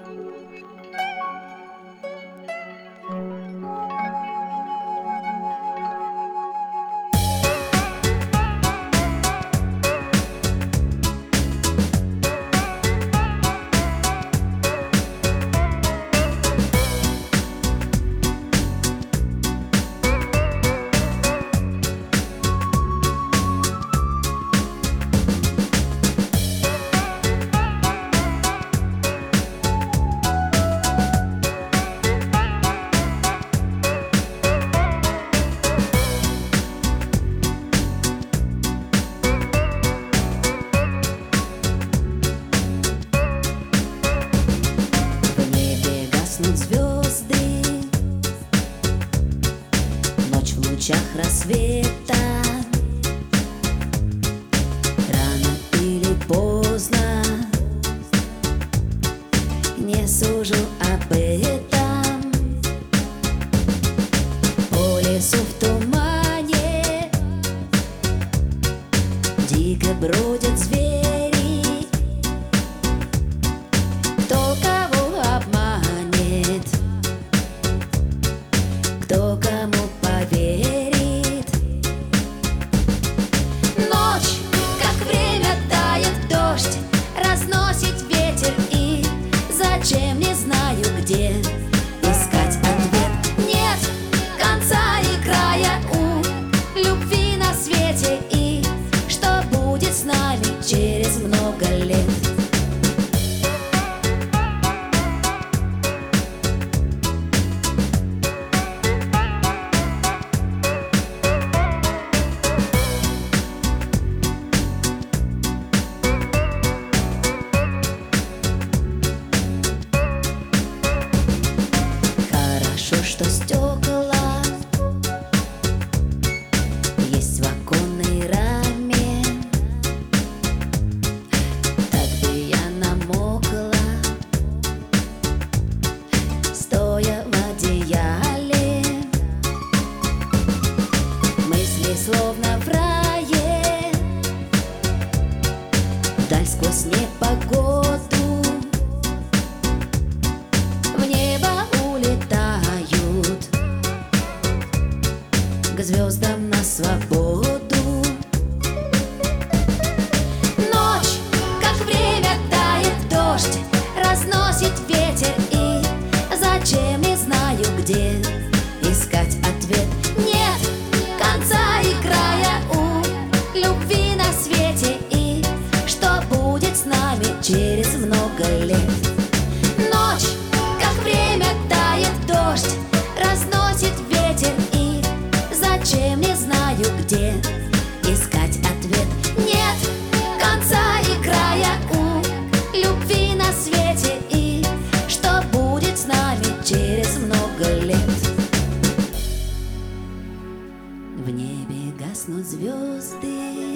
Звезды, ночь в лучах рассвета. Рано или поздно, не сужу об этом. По лесу в тумане дико бродят звери. Кто кого обманет, кто кому поверит? Ночь, как время тает дождь, разносит ветер, и зачем, не знаю где искать ответ. Нет конца и края у любви на свете, и что будет с нами через много лет? Что стекла есть в оконной раме, так бы я намокла, стоя в одеяле. Мысли словно в рае, вдаль сквозь непогоду. В небо улетают к звездам на свободу. Ночь, как время тает дождь, разносит ветер, и зачем, не знаю где искать ответ. Нет конца и края у любви на свете, и что будет с нами через много лет? Ночь, как время тает дождь, разносит ветер, и зачем, не знаю где искать ответ. Нет конца и края у любви на свете, и что будет с нами через много лет? В небе гаснут звезды,